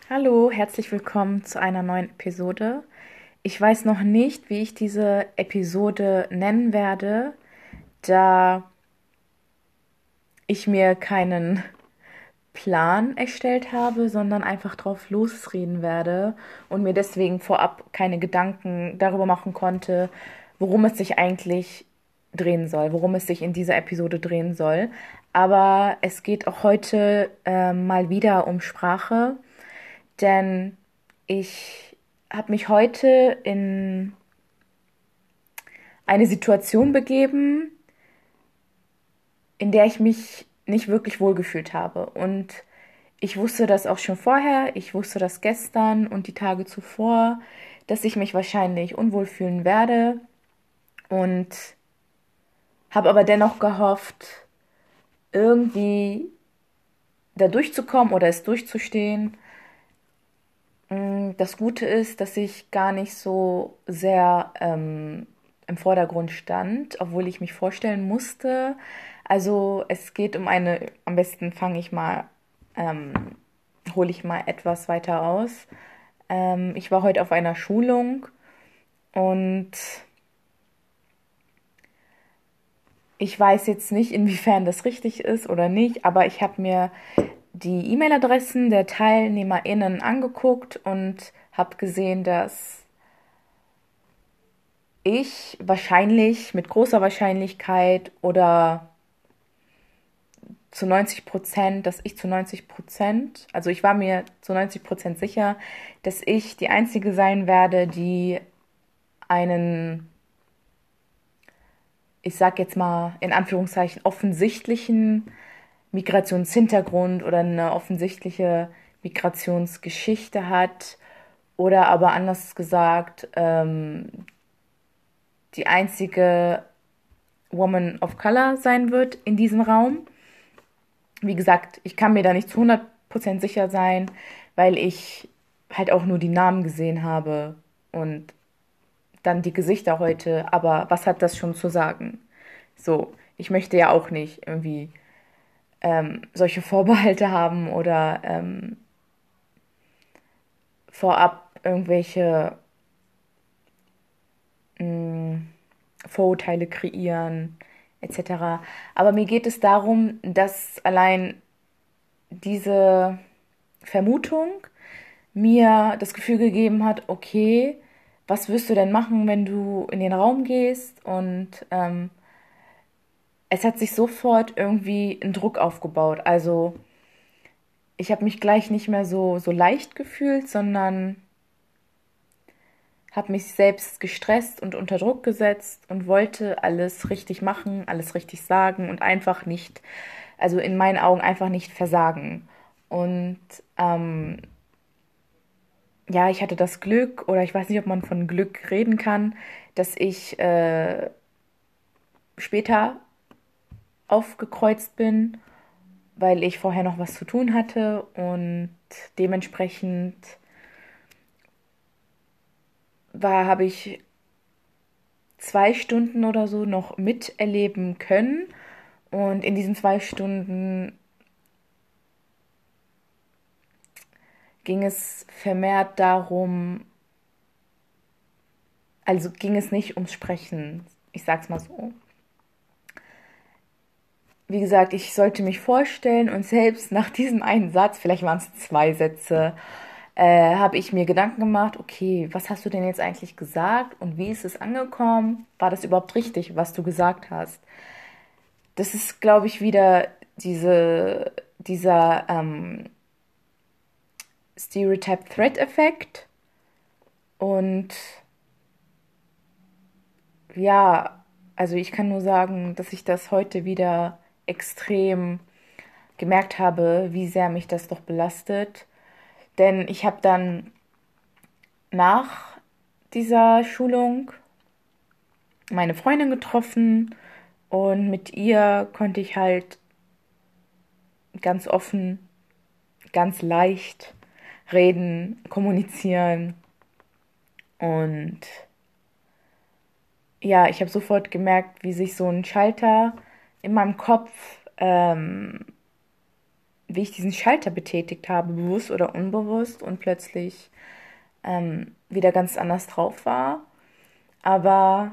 Hallo, herzlich willkommen zu einer neuen Episode. Ich weiß noch nicht, wie ich diese Episode nennen werde, da ich mir keinen Plan erstellt habe, sondern einfach drauf losreden werde und mir deswegen vorab keine Gedanken darüber machen konnte, worum es sich eigentlich drehen soll, worum es sich in dieser Episode drehen soll. Aber es geht auch heute mal wieder um Sprache, denn ich habe mich heute in eine Situation begeben, in der ich mich nicht wirklich wohlgefühlt habe. Und ich wusste das auch schon vorher, ich wusste das gestern und die Tage zuvor, dass ich mich wahrscheinlich unwohl fühlen werde und habe aber dennoch gehofft, irgendwie da durchzukommen oder es durchzustehen. Das Gute ist, dass ich gar nicht so sehr im Vordergrund stand, obwohl ich mich vorstellen musste. Also es geht um eine, am besten fange ich mal, ähm, hole ich mal etwas weiter aus. Ich war heute auf einer Schulung und ich weiß jetzt nicht, inwiefern das richtig ist oder nicht, aber ich habe mir die E-Mail-Adressen der TeilnehmerInnen angeguckt und habe gesehen, dass ich wahrscheinlich mit großer Wahrscheinlichkeit oder zu 90%, dass ich zu 90%, also ich war mir zu 90% sicher, dass ich die Einzige sein werde, die einen, ich sag jetzt mal in Anführungszeichen, offensichtlichen Migrationshintergrund oder eine offensichtliche Migrationsgeschichte hat. Oder aber anders gesagt, die einzige Woman of Color sein wird in diesem Raum. Wie gesagt, ich kann mir da nicht zu 100% sicher sein, weil ich halt auch nur die Namen gesehen habe und dann die Gesichter heute. Aber was hat das schon zu sagen? So, ich möchte ja auch nicht irgendwie solche Vorbehalte haben oder vorab irgendwelche mh, Vorurteile kreieren etc. Aber mir geht es darum, dass allein diese Vermutung mir das Gefühl gegeben hat, okay, was wirst du denn machen, wenn du in den Raum gehst? Und es hat sich sofort irgendwie ein Druck aufgebaut. Also ich habe mich gleich nicht mehr so leicht gefühlt, sondern habe mich selbst gestresst und unter Druck gesetzt und wollte alles richtig machen, alles richtig sagen und einfach nicht, also in meinen Augen einfach nicht versagen. Und ähm, ja, ich hatte das Glück, oder ich weiß nicht, ob man von Glück reden kann, dass ich später aufgekreuzt bin, weil ich vorher noch was zu tun hatte und dementsprechend habe ich 2 Stunden oder so noch miterleben können. Und in diesen 2 Stunden ging es vermehrt darum, also ging es nicht ums Sprechen, ich sag's mal so. Wie gesagt, ich sollte mich vorstellen und selbst nach diesem einen Satz, vielleicht waren es 2 Sätze, habe ich mir Gedanken gemacht, okay, was hast du denn jetzt eigentlich gesagt und wie ist es angekommen? War das überhaupt richtig, was du gesagt hast? Das ist, glaube ich, wieder dieser Stereotype-Threat-Effekt. Und ja, also ich kann nur sagen, dass ich das heute wieder extrem gemerkt habe, wie sehr mich das doch belastet. Denn ich habe dann nach dieser Schulung meine Freundin getroffen und mit ihr konnte ich halt ganz offen, ganz leicht reden, kommunizieren. Und ja, ich habe sofort gemerkt, wie sich so ein Schalter in meinem Kopf wie ich diesen Schalter betätigt habe, bewusst oder unbewusst und plötzlich wieder ganz anders drauf war. Aber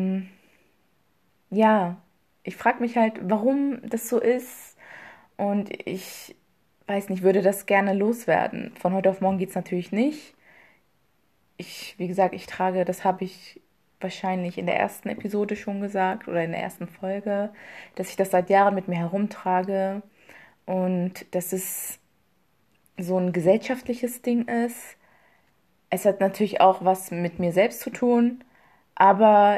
ja, ich frage mich halt, warum das so ist. Und ich weiß nicht, würde das gerne loswerden. Von heute auf morgen geht es natürlich nicht. Wie gesagt, das habe ich wahrscheinlich in der ersten Episode schon gesagt oder in der ersten Folge, dass ich das seit Jahren mit mir herumtrage und dass es so ein gesellschaftliches Ding ist. Es hat natürlich auch was mit mir selbst zu tun, aber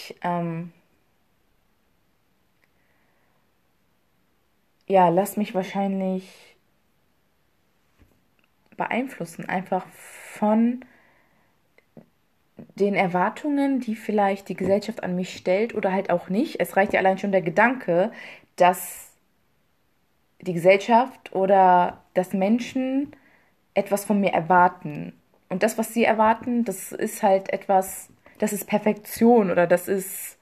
ja, lass mich wahrscheinlich beeinflussen, einfach von den Erwartungen, die vielleicht die Gesellschaft an mich stellt oder halt auch nicht. Es reicht ja allein schon der Gedanke, dass die Gesellschaft oder dass Menschen etwas von mir erwarten. Und das, was sie erwarten, das ist halt etwas, das ist Perfektion oder das ist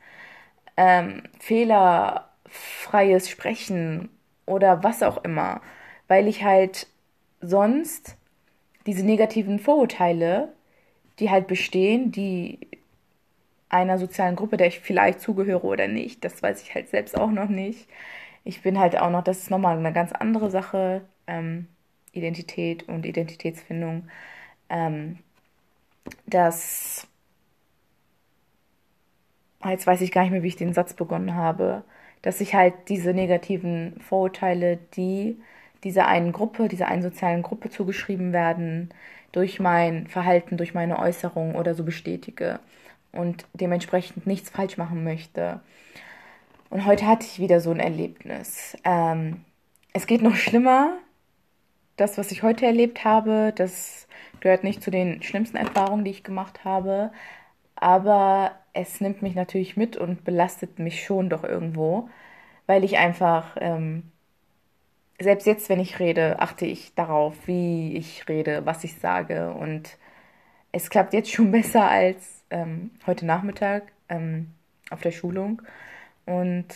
fehlerfreies Sprechen oder was auch immer. Weil ich halt sonst diese negativen Vorurteile, die halt bestehen, die einer sozialen Gruppe, der ich vielleicht zugehöre oder nicht, das weiß ich halt selbst auch noch nicht. Ich bin halt auch noch, das ist nochmal eine ganz andere Sache, Identität und Identitätsfindung, ähm, dass, jetzt weiß ich gar nicht mehr, wie ich den Satz begonnen habe, dass ich halt diese negativen Vorurteile, die dieser einen Gruppe, dieser einen sozialen Gruppe zugeschrieben werden, durch mein Verhalten, durch meine Äußerung oder so bestätige und dementsprechend nichts falsch machen möchte. Und heute hatte ich wieder so ein Erlebnis. Es geht noch schlimmer. Das, was ich heute erlebt habe, das gehört nicht zu den schlimmsten Erfahrungen, die ich gemacht habe. Aber es nimmt mich natürlich mit und belastet mich schon doch irgendwo, weil ich einfach, selbst jetzt, wenn ich rede, achte ich darauf, wie ich rede, was ich sage. Und es klappt jetzt schon besser als heute Nachmittag auf der Schulung. Und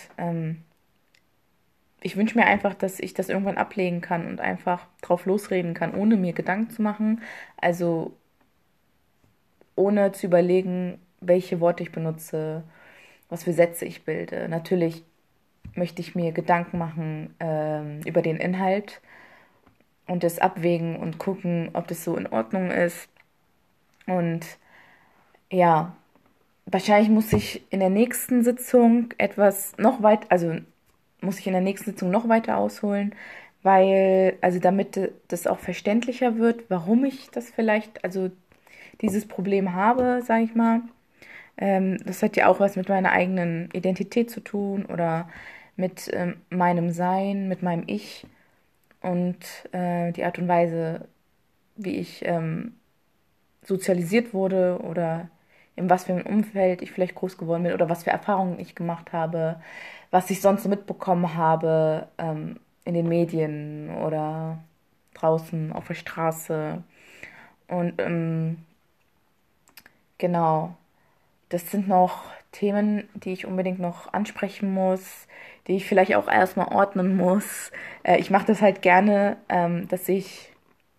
ich wünsche mir einfach, dass ich das irgendwann ablegen kann und einfach drauf losreden kann, ohne mir Gedanken zu machen. Also ohne zu überlegen, welche Worte ich benutze, was für Sätze ich bilde. Natürlich möchte ich mir Gedanken machen über den Inhalt und das abwägen und gucken, ob das so in Ordnung ist. Und ja, wahrscheinlich muss ich in der nächsten Sitzung also muss ich in der nächsten Sitzung noch weiter ausholen, weil, also damit das auch verständlicher wird, warum ich das vielleicht, also dieses Problem habe, sage ich mal. Das hat ja auch was mit meiner eigenen Identität zu tun oder mit meinem Sein, mit meinem Ich und die Art und Weise, wie ich sozialisiert wurde oder in was für einem Umfeld ich vielleicht groß geworden bin oder was für Erfahrungen ich gemacht habe, was ich sonst so mitbekommen habe in den Medien oder draußen auf der Straße. Und genau, das sind noch Themen, die ich unbedingt noch ansprechen muss, die ich vielleicht auch erstmal ordnen muss. Ich mache das halt gerne, dass ich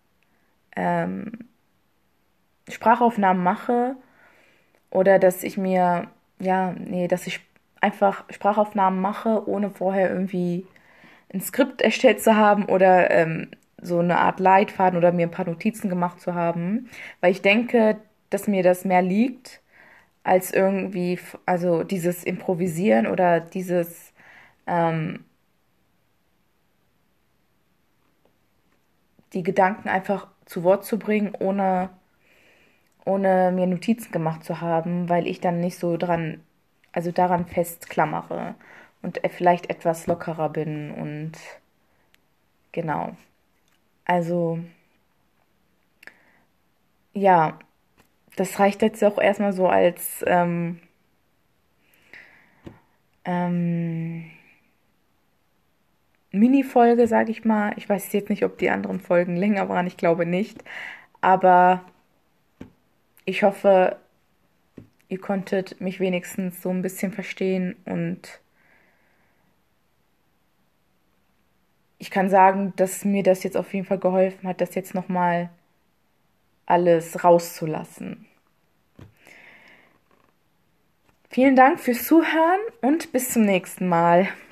Sprachaufnahmen mache oder dass ich mir, ja, nee, dass ich einfach Sprachaufnahmen mache, ohne vorher irgendwie ein Skript erstellt zu haben oder so eine Art Leitfaden oder mir ein paar Notizen gemacht zu haben, weil ich denke, dass mir das mehr liegt als irgendwie, also dieses Improvisieren oder die Gedanken einfach zu Wort zu bringen, ohne mir Notizen gemacht zu haben, weil ich dann nicht so also daran festklammere und vielleicht etwas lockerer bin und genau. Also ja, das reicht jetzt auch erstmal so als ähm, Mini-Folge, sage ich mal. Ich weiß jetzt nicht, ob die anderen Folgen länger waren, ich glaube nicht. Aber ich hoffe, ihr konntet mich wenigstens so ein bisschen verstehen und ich kann sagen, dass mir das jetzt auf jeden Fall geholfen hat, das jetzt nochmal alles rauszulassen. Vielen Dank fürs Zuhören und bis zum nächsten Mal.